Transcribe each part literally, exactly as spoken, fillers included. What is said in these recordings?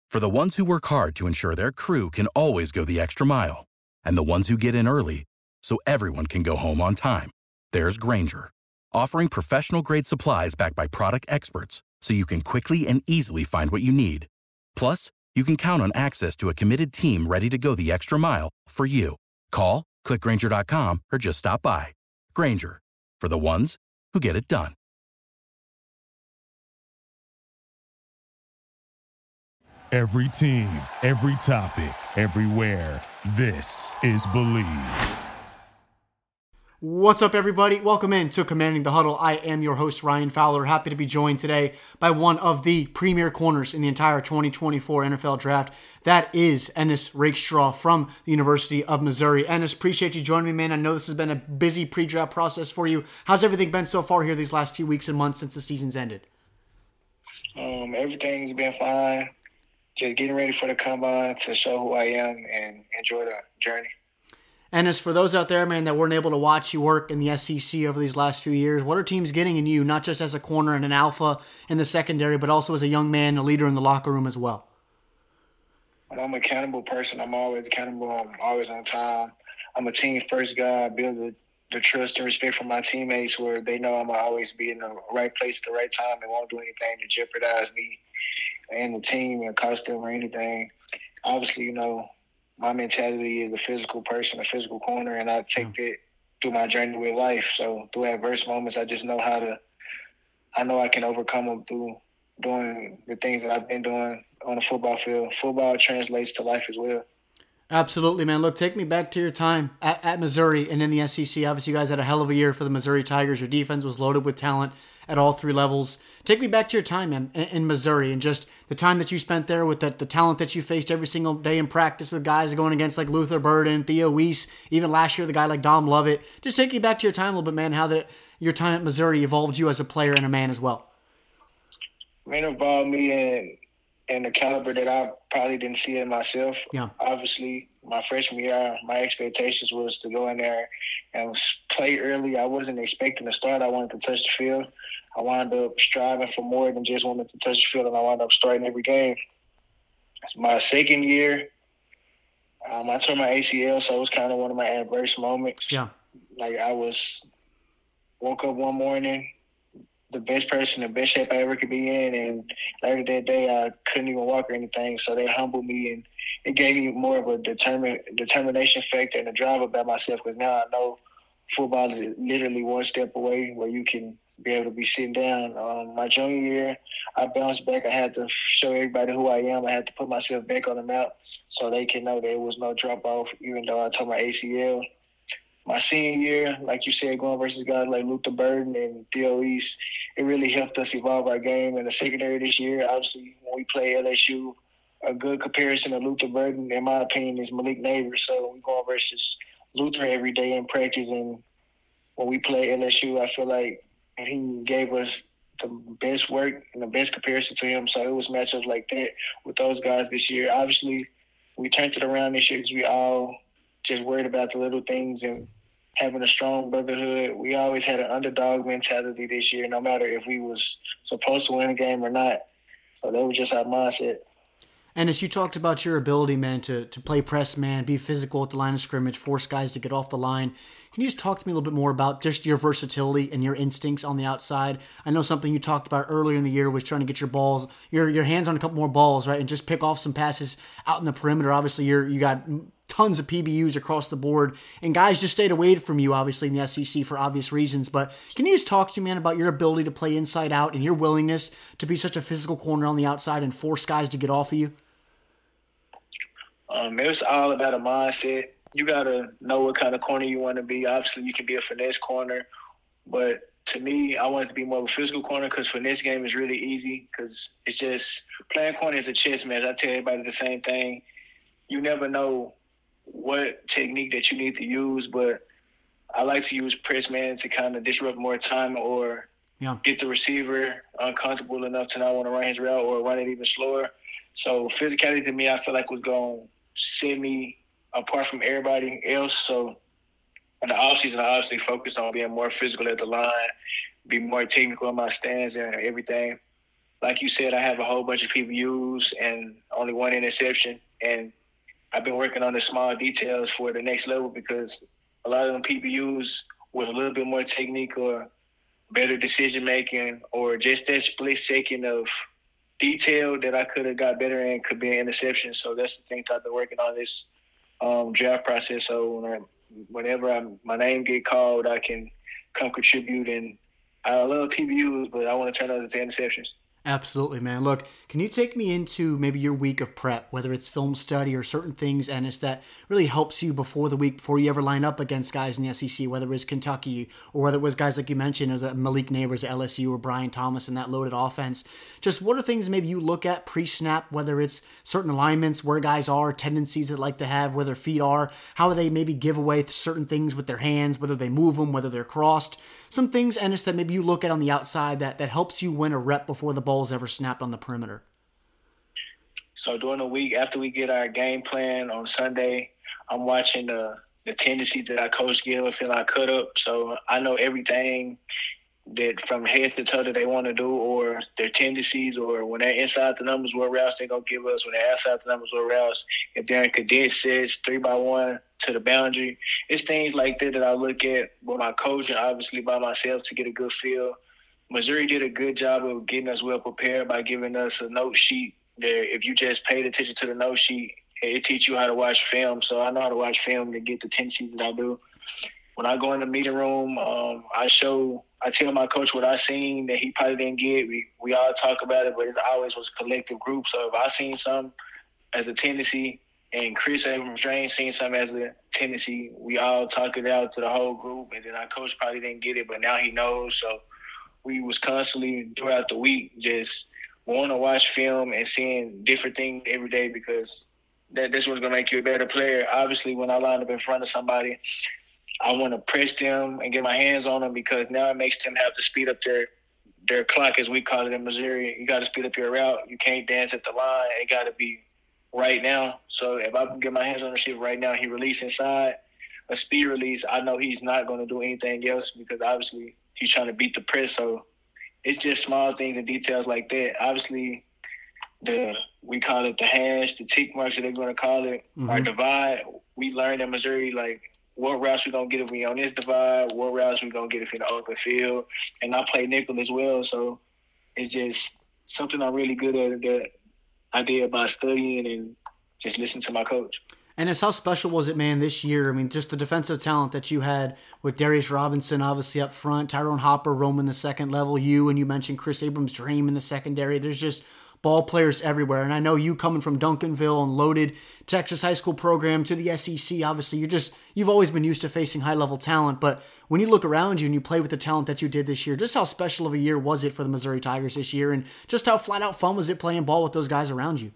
For the ones who work hard to ensure their crew can always go the extra mile, and the ones who get in early so everyone can go home on time, there's Grainger, offering professional-grade supplies backed by product experts so you can quickly and easily find what you need. Plus, you can count on access to a committed team ready to go the extra mile for you. Call, click Grainger dot com, or just stop by. Grainger, for the ones who get it done. Every team, every topic, everywhere. This is Believe. What's up, everybody? Welcome in to Commanding the Huddle. I am your host, Ryan Fowler. Happy to be joined today by one of the premier corners in the entire twenty twenty-four N F L Draft. That is Ennis Rakestraw from the University of Missouri. Ennis, appreciate you joining me, man. I know this has been a busy pre-draft process for you. How's everything been so far here these last few weeks and months since the season's ended? Um, everything's been fine. Just getting ready for the combine to show who I am and enjoy the journey. And as for those out there, man, that weren't able to watch you work in the S E C over these last few years, what are teams getting in you, not just as a corner and an alpha in the secondary, but also as a young man, a leader in the locker room as well? I'm an accountable person. I'm always accountable. I'm always on time. I'm a team-first guy. I build the, the trust and respect from my teammates where they know I'm going to always be in the right place at the right time and won't do anything to jeopardize me and the team and cost them or anything. Obviously, you know, my mentality is a physical person, a physical corner, and I take that through my journey with life. So through adverse moments, I just know how to – I know I can overcome them through doing the things that I've been doing on the football field. Football translates to life as well. Absolutely, man. Look, take me back to your time at, at Missouri and in the S E C. Obviously, you guys had a hell of a year for the Missouri Tigers. Your defense was loaded with talent at all three levels. Take me back to your time in, in Missouri and just the time that you spent there with the, the talent that you faced every single day in practice with guys going against like Luther Burden, Theo Weiss, even last year the guy like Dom Lovett. Just take you back to your time a little bit, man, how the, your time at Missouri evolved you as a player and a man as well. It involved me in, in the caliber that I probably didn't see in myself. Yeah. Obviously, my freshman year, my expectations was to go in there and play early. I wasn't expecting to start. I wanted to touch the field. I wound up striving for more than just wanting to touch the field, and I wound up starting every game. My second year, um, I tore my A C L, so it was kind of one of my adverse moments. Yeah. Like I was woke up one morning, the best person, the best shape I ever could be in, and later that day I couldn't even walk or anything. So they humbled me, and it gave me more of a determin determination factor and a drive about myself, because now I know football is literally one step away where you can be able to be sitting down. Um, my junior year, I bounced back. I had to show everybody who I am. I had to put myself back on the map so they can know there was no drop-off, even though I tore my A C L. My senior year, like you said, going versus guys like Luther Burden and Theo Weiss, it really helped us evolve our game. In the secondary this year, obviously, when we play L S U, a good comparison to Luther Burden, in my opinion, is Malik Neighbors. So we're going versus Luther every day in practice, and when we play L S U, I feel like he gave us the best work and the best comparison to him. So it was matchups like that with those guys this year. Obviously, we turned it around this year because we all just worried about the little things and having a strong brotherhood. We always had an underdog mentality this year, no matter if we was supposed to win a game or not. So that was just our mindset. And as you talked about your ability, man, to, to play press man, be physical at the line of scrimmage, force guys to get off the line, can you just talk to me a little bit more about just your versatility and your instincts on the outside? I know something you talked about earlier in the year was trying to get your balls, your your hands on a couple more balls, right, and just pick off some passes out in the perimeter. Obviously, you're you got tons of P B Us across the board, and guys just stayed away from you, obviously, in the S E C for obvious reasons. But can you just talk to me, man, about your ability to play inside out and your willingness to be such a physical corner on the outside and force guys to get off of you? Um, it's all about a mindset. You got to know what kind of corner you want to be. Obviously, you can be a finesse corner, but to me, I wanted to be more of a physical corner because finesse game is really easy because it's just playing corner is a chess match. I tell everybody the same thing. You never know what technique that you need to use, but I like to use press man to kind of disrupt more time or yeah. get the receiver uncomfortable enough to not want to run his route or run it even slower. So physicality to me, I feel like was going to set me apart from everybody else. So in the offseason, I obviously focused on being more physical at the line, be more technical in my stance and everything. like you said, I have a whole bunch of P B Us and only one interception. And I've been working on the small details for the next level because a lot of them P B Us with a little bit more technique or better decision making or just that split second of detail that I could have got better in could be an interception. So that's the thing I've been working on this um, draft process. So when I, whenever I, my name get called, I can come contribute. And I love P B Us, but I want to turn those into interceptions. Absolutely, man. Look, can you take me into maybe your week of prep, whether it's film study or certain things, Ennis, that really helps you before the week, before you ever line up against guys in the S E C, whether it was Kentucky or whether it was guys like you mentioned as Malik Neighbors at L S U or Brian Thomas in that loaded offense. Just what are things maybe you look at pre-snap, whether it's certain alignments, where guys are, tendencies they like to have, where their feet are, how they maybe give away certain things with their hands, whether they move them, whether they're crossed. Some things, Ennis, that maybe you look at on the outside that, that helps you win a rep before the ball's ever snapped on the perimeter. So during the week, after we get our game plan on Sunday, I'm watching the, the tendencies that our coach gives and I cut up. So I know everything that from head to toe that they want to do or their tendencies or when they're inside the numbers, what routes they're going to give us. When they're outside the numbers, what routes. If they're in condensed sets, three by one to the boundary. It's things like that that I look at with my coach and obviously by myself to get a good feel. Missouri did a good job of getting us well prepared by giving us a note sheet there. If you just paid attention to the note sheet, it teach you how to watch film. So I know how to watch film to get the tendencies that I do. When I go in the meeting room, um, I show, I tell my coach what I seen that he probably didn't get. We we all talk about it, but it always was a collective group. So if I seen something as a tendency and Chris Abrams-Draine seen something as a tendency, we all talk it out to the whole group. And then our coach probably didn't get it, but now he knows. So we was constantly throughout the week just wanting to watch film and seeing different things every day because that this was going to make you a better player. Obviously, when I line up in front of somebody, I want to press them and get my hands on them because now it makes them have to speed up their their clock, as we call it in Missouri. You got to speed up your route. You can't dance at the line. It got to be right now. So if I can get my hands on the shit right now, he release inside, a speed release, I know he's not going to do anything else because obviously he's trying to beat the press. So it's just small things and details like that. Obviously, the we call it the hash, the tick marks that they're going to call it, mm-hmm. our divide. We learned in Missouri, like, what routes we going to get if we on this divide, what routes we going to get if in the open field. And I play nickel as well, so it's just something I'm really good at that I did by studying and just listening to my coach. And it's how special was it, man, this year? I mean, just the defensive talent that you had with Darius Robinson, obviously up front, Tyrone Hopper roaming the second level, you, and you mentioned Chris Abrams-Draine in the secondary. There's just ball players everywhere. And I know you coming from Duncanville and loaded Texas high school program to the S E C, obviously you're just, you've always been used to facing high level talent. But when you look around you and you play with the talent that you did this year, just how special of a year was it for the Missouri Tigers this year? And just how flat out fun was it playing ball with those guys around you?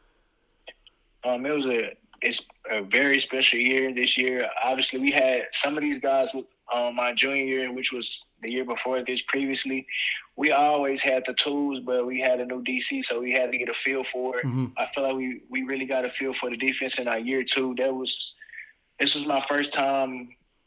Um, it was a, it's a very special year this year. Obviously we had some of these guys um, my junior year, which was the year before this previously, we always had the tools, but we had a new D C, so we had to get a feel for it. Mm-hmm. I feel like we, we really got a feel for the defense in our year two. That was this was my first time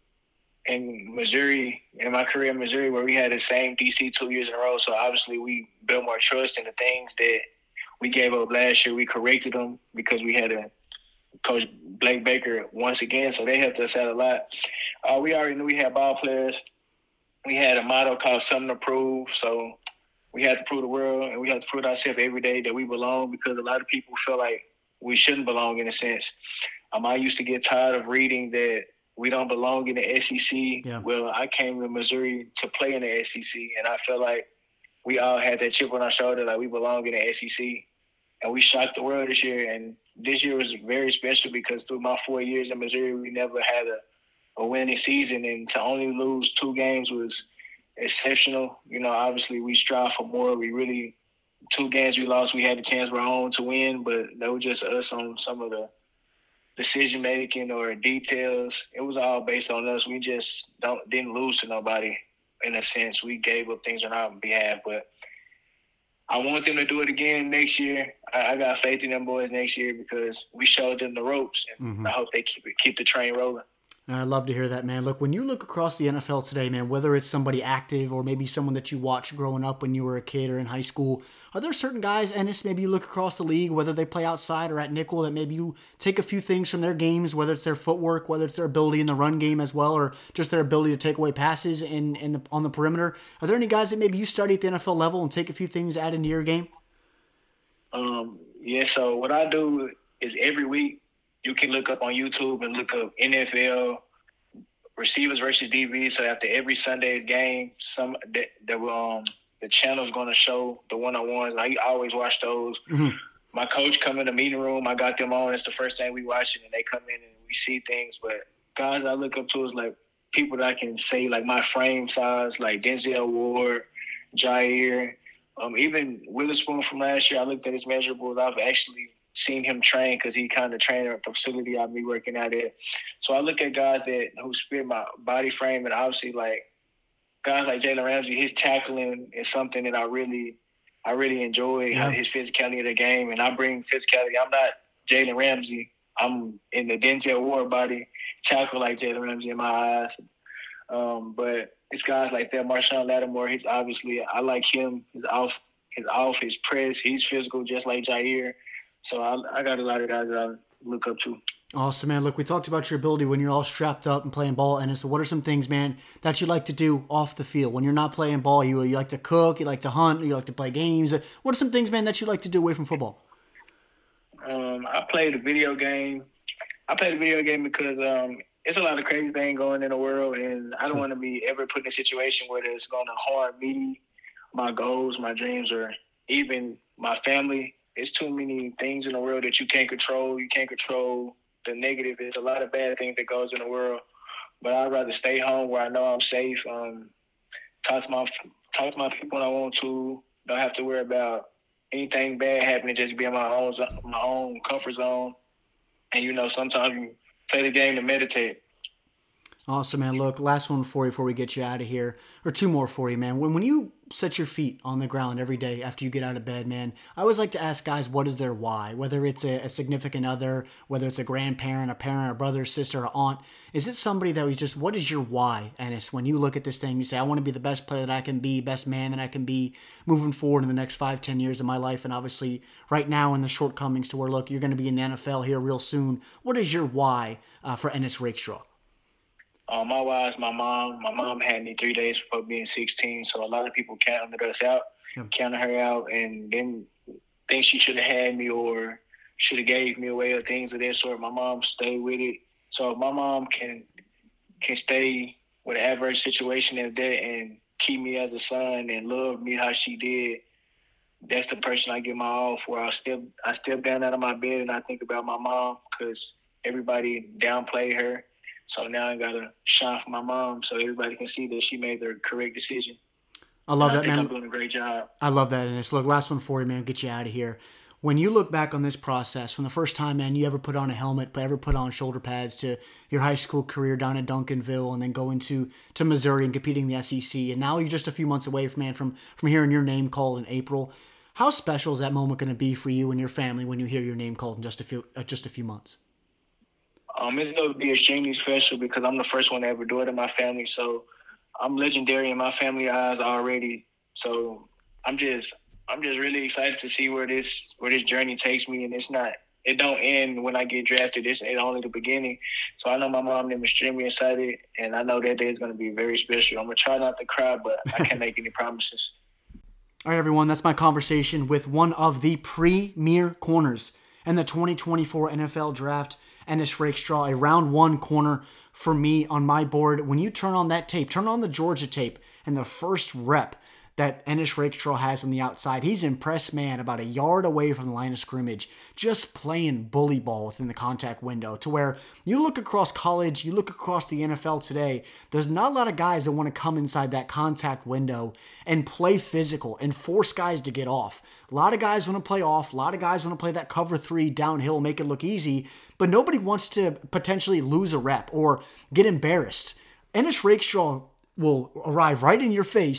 in Missouri, in my career in Missouri, where we had the same D C two years in a row. So obviously we built more trust in the things that we gave up last year. We corrected them because we had a Coach Blake Baker once again, so they helped us out a lot. Uh, we already knew we had ball players. We had a motto called Something to Prove, so we had to prove the world, and we had to prove ourselves every day that we belong because a lot of people feel like we shouldn't belong in a sense. Um, I used to get tired of reading that we don't belong in the S E C. Yeah. Well, I came to Missouri to play in the S E C, and I felt like we all had that chip on our shoulder, like we belong in the S E C. And we shocked the world this year, and this year was very special because through my four years in Missouri, we never had a a winning season, and to only lose two games was exceptional. You know, obviously we strive for more. We really, two games we lost, we had a chance of our own to win, but that was just us on some of the decision-making or details. It was all based on us. We just don't didn't lose to nobody in a sense. We gave up things on our behalf, but I want them to do it again next year. I, I got faith in them boys next year because we showed them the ropes, and mm-hmm. I hope they keep it, keep the train rolling. I love to hear that, man. Look, when you look across the N F L today, man, whether it's somebody active or maybe someone that you watched growing up when you were a kid or in high school, are there certain guys, Ennis, maybe you look across the league, whether they play outside or at nickel, that maybe you take a few things from their games, whether it's their footwork, whether it's their ability in the run game as well, or just their ability to take away passes in, in the, on the perimeter? Are there any guys that maybe you study at the N F L level and take a few things add into your game? Um, yeah, so what I do is every week you can look up on YouTube and look up N F L receivers versus D B. So after every Sunday's game, some that, that um the channel's going to show the one-on-ones. I always watch those. Mm-hmm. My coach come in the meeting room. I got them on. It's the first thing we watch it, and they come in and we see things. But guys I look up to is like people that I can say like my frame size, like Denzel Ward, Jair, um, even Witherspoon from last year. I looked at his measurables. I've actually seen him train because he kind of trained at the facility I'll be working out at. So I look at guys that who fit my body frame, and obviously like guys like Jalen Ramsey, his tackling is something that I really, I really enjoy. Yeah. His physicality of the game, and I bring physicality. I'm not Jalen Ramsey. I'm in the Denzel Ward body, tackle like Jalen Ramsey in my eyes. Um, but it's guys like that. Marshawn Lattimore, he's obviously I like him. His off, his off, his press. He's physical, just like Jair. So I, I got a lot of guys that I look up to. Awesome, man. Look, we talked about your ability when you're all strapped up and playing ball. And so what are some things, man, that you like to do off the field? When you're not playing ball, you you like to cook, you like to hunt, you like to play games. What are some things, man, that you like to do away from football? Um, I play the video game. I play the video game because um, it's a lot of crazy things going in the world, and I don't sure. want to be ever put in a situation where it's going to harm me, my goals, my dreams, or even my family. It's too many things in the world that you can't control. You can't control the negative. There's a lot of bad things that goes in the world. But I'd rather stay home where I know I'm safe. Um, talk to my talk to my people when I want to. Don't have to worry about anything bad happening. Just be in my own my own comfort zone. And you know, sometimes you play the game to meditate. Awesome, man. Look, last one for you before we get you out of here. Or two more for you, man. When when you set your feet on the ground every day after you get out of bed, man, I always like to ask guys, what is their why? Whether it's a, a significant other, whether it's a grandparent, a parent, a brother, sister, or aunt. Is it somebody that was just, what is your why, Ennis? When you look at this thing, you say, I want to be the best player that I can be, best man that I can be moving forward in the next five, ten years of my life. And obviously right now in the shortcomings to where, look, you're going to be in the N F L here real soon. What is your why uh, for Ennis Rakestraw? Uh, my why is my mom. My mom had me three days before being sixteen, so a lot of people counted us out, yep. counted her out, and then think she should have had me or should have gave me away or things of that sort. My mom stayed with it. So if my mom can can stay with an adverse situation as that and keep me as a son and love me how she did, that's the person I give my all for. I step, I step down out of my bed and I think about my mom because everybody downplayed her. So now I got to shine for my mom so everybody can see that she made the correct decision. I love and that, I think man. I'm doing a great job. I love that, Ennis. Look, last one for you, man. Get you out of here. When you look back on this process, from the first time, man, you ever put on a helmet, but ever put on shoulder pads to your high school career down at Duncanville and then going to, to Missouri and competing in the S E C, and now you're just a few months away from, man, from, from hearing your name called in April. How special is that moment going to be for you and your family when you hear your name called in just a few, uh, just a few months? Um, it's going to be extremely special because I'm the first one to ever do it in my family. So I'm legendary in my family eyes already. So I'm just, I'm just really excited to see where this, where this journey takes me. And it's not, it don't end when I get drafted. It's, it's only the beginning. So I know my mom and them extremely excited, and I know that day is going to be very special. I'm going to try not to cry, but I can't make any promises. All right, everyone, that's my conversation with one of the premier corners in the twenty twenty-four N F L Draft. Ennis Rakestraw, a round one corner for me on my board. When you turn on that tape, turn on the Georgia tape, and the first rep that Ennis Rakestraw has on the outside, he's impressed man about a yard away from the line of scrimmage, just playing bully ball within the contact window, to where you look across college, you look across the N F L today, there's not a lot of guys that want to come inside that contact window and play physical and force guys to get off. A lot of guys want to play off, a lot of guys want to play that cover three downhill, make it look easy, but nobody wants to potentially lose a rep or get embarrassed. Ennis Rakestraw will arrive right in your face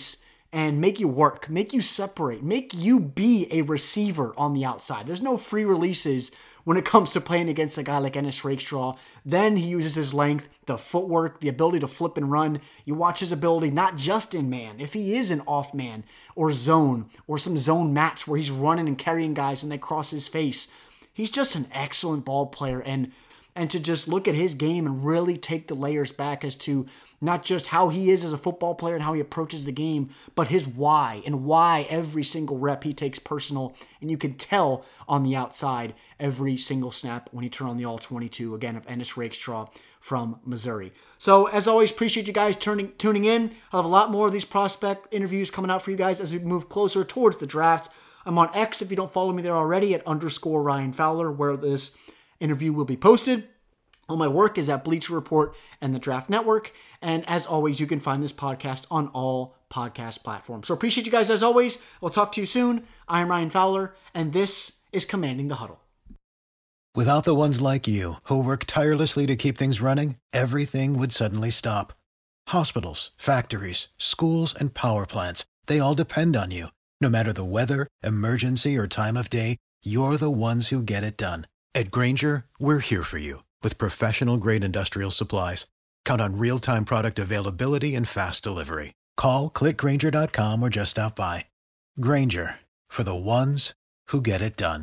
and make you work, make you separate, make you be a receiver on the outside. There's no free releases when it comes to playing against a guy like Ennis Rakestraw. Then he uses his length, the footwork, the ability to flip and run. You watch his ability not just in man, if he is an off man or zone or some zone match where he's running and carrying guys when they cross his face. He's just an excellent ball player, and and to just look at his game and really take the layers back as to not just how he is as a football player and how he approaches the game, but his why and why every single rep he takes personal. And you can tell on the outside every single snap when he turned on the all twenty-two, again, of Ennis Rakestraw from Missouri. So, as always, appreciate you guys turning, tuning in. I'll have a lot more of these prospect interviews coming out for you guys as we move closer towards the draft. I'm on X if you don't follow me there already at underscore Ryan Fowler, where this interview will be posted. All my work is at Bleacher Report and the Draft Network. And as always, you can find this podcast on all podcast platforms. So appreciate you guys as always. We'll talk to you soon. I'm Ryan Fowler, and this is Commanding the Huddle. Without the ones like you, who work tirelessly to keep things running, everything would suddenly stop. Hospitals, factories, schools, and power plants, they all depend on you. No matter the weather, emergency, or time of day, you're the ones who get it done. At Grainger, we're here for you with professional-grade industrial supplies. Count on real-time product availability and fast delivery. Call, click Grainger dot com, or just stop by. Grainger, for the ones who get it done.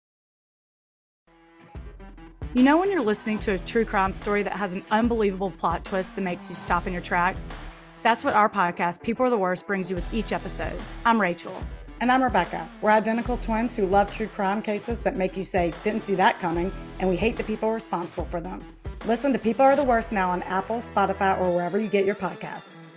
You know when you're listening to a true crime story that has an unbelievable plot twist that makes you stop in your tracks? That's what our podcast, People Are the Worst, brings you with each episode. I'm Rachel. And I'm Rebecca. We're identical twins who love true crime cases that make you say, didn't see that coming, and we hate the people responsible for them. Listen to People Are the Worst now on Apple, Spotify, or wherever you get your podcasts.